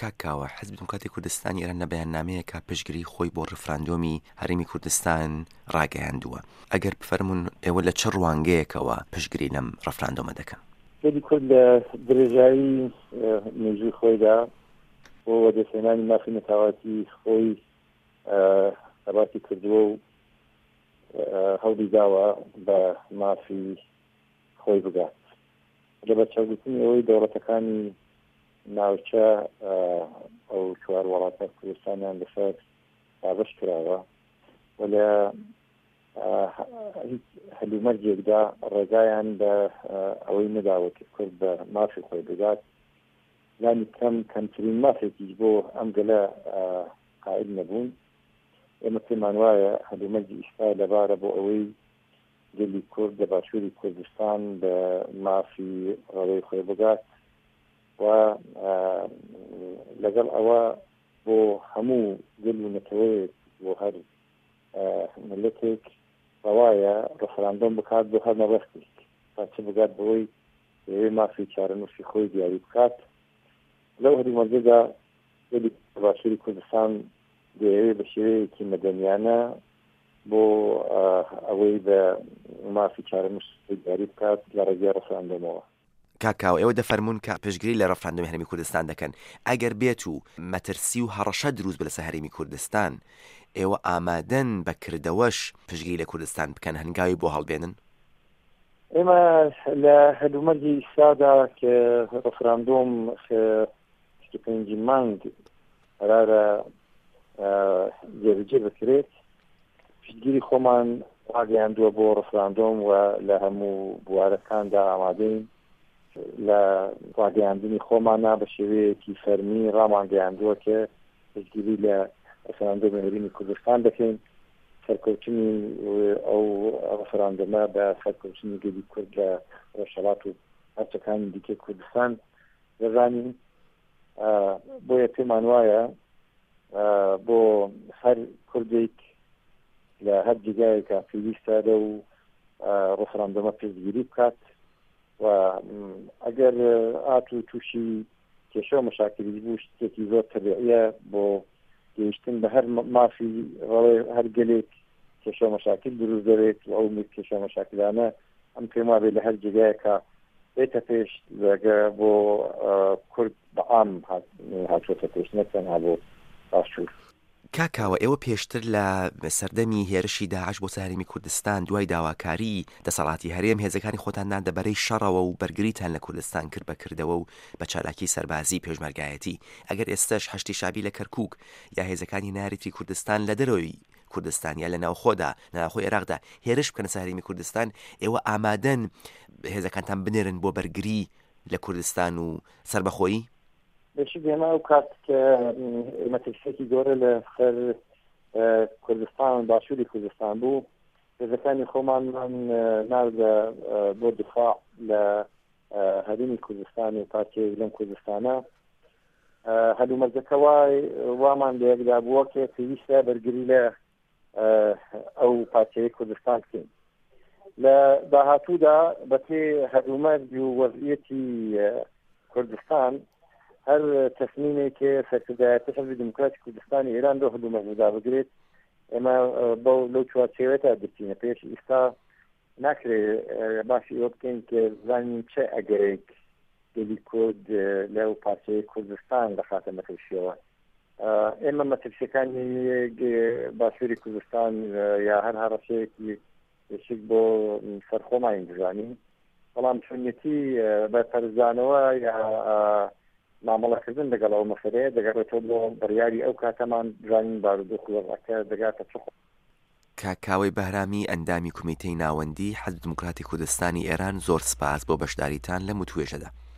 کاکاوە حزب دموکراتی کوردستانی ئێران لە بەیاننامەیەکە پشتگیری خۆی بۆ ڕفراندۆمی هەرێمی کوردستان ڕاگەیاندووە. ئەگەر بفەرمون ئێوە لە چ ڕوانگەیەکەوە پشتگیری لەم ڕفراندۆمە دەکەن؟ خێری کورد لە درێژایی مێژووی خۆیدا بۆ وەدەسێنانی مافی نەتاواتی خۆی سەباتی کردووە و هەوڵی داوە بە مافی خۆی بگات. لە بەرچاوگرتنی ئەوەی دەوڵەتەکانی ناوچە ئەو چوار وڵاتە کوردستانیان لەسەر دابەش کراوە و لە هیچ هەلومەرجێکدا ڕێگایان بە ئەوەی نەداوە کە کورد بە مافی خۆی بگات. یانی کەمترین مافێکیش بۆ ئەم گەلە قائل نەبوون. ئێمە پێمان وایە هەلومەرجی ئیستا لەبارە بۆ ئەوەی گەلی کورد لە باشووری کوردستان بە مافی ڕێی خۆی بگات و لەگەڵ ئەوە بۆ هەموو گەل و نەتەوەیەک بۆ هەر ملەتێک ڕەوایە ڕەفراندۆم بکات بۆ هەر مەبەستێک تا چ بگات بەوەی ئێوەی مافی چارەنووسی خۆی دیاری بکات. لەو هەلومەرجەدا گەلی باشووری کوردستان دەیەوێت بە شێوەیەکی مەدەنیانە بۆ ئەوەی بە مافی چارەنووسی دیاری بکات لە ڕێگەی ڕەفراندۆمەوە. کاکاو ئێوە دەفەرمون کە پشتگیری لە ڕەفراندۆمی هەرێمی کوردستان دەکەن. ئەگەر بێت و مەترسی و هەڕەشە دروست بە لەسەر هەرێمی کوردستان، ئێوە ئامادەن بەکردەوەش پشتگیری لە کوردستان بکەن هەنگاوی بۆ هەڵبێنن؟ ئێمە لە هەلومەرجی ئیسادا کە ڕەفراندۆم پێنجی مانگ قەرارە جێبەجێ بکرێت، پشتگیری خۆمان ڕاگەیاندووە بۆ ڕەفراندۆم و لە هەموو بوارەکاندا ئامادەین. لە ڕاگەیاندنی خۆمانە بە شێوەیەکی فەرمی ڕامانگەیاندووە کە پشتگیری لە ڕەفراندۆمی هەرێمی کوردستان دەکەین. سەرکەوتنی ئەو ڕەفراندۆمە بە سەرکەوتنی گەلی کورد لە ڕۆژهەڵات و هەرچەکانی دیکەی کوردستان دەزانین. بۆیە پێمان وایە بۆ هەر کوردێک لە هەر جێگایەکە پێویستە لەو ڕەفراندۆمە پشتگیری بکات و ئەگەر ئات و تووشی کێشە و مەشاکلی بوو شتێکی زۆر تەبیعیە بۆ گەیشتن بە هەر مافی ڕەوەی هەر گەلێک کێشە و مەشاکل دروست دەوێت و ئەو کێشە و مەشاکلانە ئەم پێم وابێت لە هەر جێگایەکە بێتە پێش لەگە بۆ کورد بەعام هاتوۆتە پێش نەتەنها بۆ باشوور. کاکاوە ئێوە پێشتر لە سەردەمی هێرشی داعش بۆ هەرێمی کوردستان دوای داواکاری دەسەڵاتی هەرێم هێزەکانی خۆتان دەبەرەی شەڕەوە و بەرگریتان لە کوردستان کرد بەکردەوە و بە چالاکی سەربازی پێشمەرگایەتی. ئەگەر ئێستش هەشتی شابی لە کەرکووک یا هێزەکانی ناریتی کوردستان لە دەرەوەی کوردستان یا لە ناوخۆدا ناوخۆی عێراقدا هێرش بکەنە هەرێمی کوردستان، ئێوە ئامادەن هێزەکانتان بنێرن بۆ بەرگری لە کوردستان و سەربەخۆیی؟ بەشی دێمە ئەو کات کە مەترسێکی گەورە لە سەر کوردستان باشووری کوردستان بوو، هێزەکانی خۆمانمان ناردە بۆ دفاع لە هەرێمی کوردستان و پارچەیەک لەم کوردستانە. هەلومەرجەکە وامان لە یەکدا بووە کە پێویستە بەرگری لە ئەو پارچەیەی کوردستان بکەین. لە داهاتوودا بەپێ هەلومەرج و وەضعیەتی کوردستان هەر تەسمیمێک کە سەرکردایەتی حزبی دموکراتی کوردستانی ئێران بۆ هەلومەرجدا بگرێت، ئێمە لەو چوارچێوەیەدا دەچینە پێش. ئێستا ناکرێت باشی ئەوە بکەین کە بزانین چه ئەگەرێک گەلی کورد لەو پارچەی کوردستان دەخاتە مەترسیەوە. ئێمە مەترسیەکانی باشووری کوردستان یا هەر هەڕەشەیەکی پێشک بۆ سەرخۆمان دەزانین، بەڵام چۆنیەتی بەپەرزانەوە یا مامەڵەکردن لەگەڵ ئەو مەسەلەیە دەگەڕێتەوە بۆ بڕیاری ئەو کاتەمان بزانین بارودۆخ وەڕەکە دەگاتە چ. کاکاوەی بەهرامی ئەندامی کومیتەی ناوەندی حەزب دموکراتی کوردستانی ئێران، زۆر سپاس بۆ بەشداریتان لەم توێژەدا.